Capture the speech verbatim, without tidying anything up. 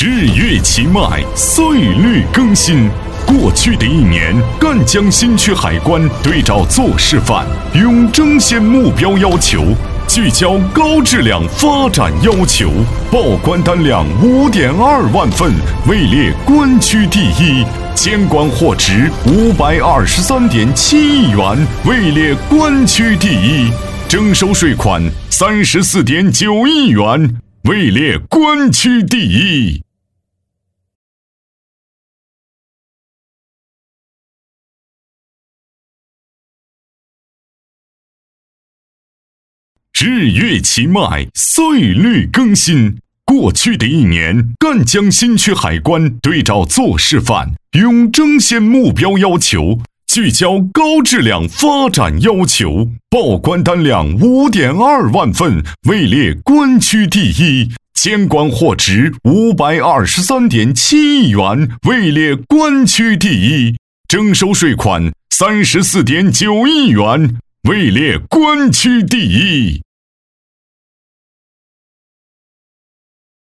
日月齐迈，岁率更新。过去的一年，赣江新区海关对照做示范，用争先目标要求，聚焦高质量发展要求，报关单量五点二万份，位列关区第一；监管货值五百二十三点七亿元，位列关区第一；征收税款三十四点九亿元，位列关区第一。日月齐迈，岁率更新。过去的一年，赣江新区海关对照做示范，用争先目标要求，聚焦高质量发展要求，报关单量五点二万份，位列关区第一；监管货值五百二十三点七亿元，位列关区第一；征收税款三十四点九亿元，位列关区第一。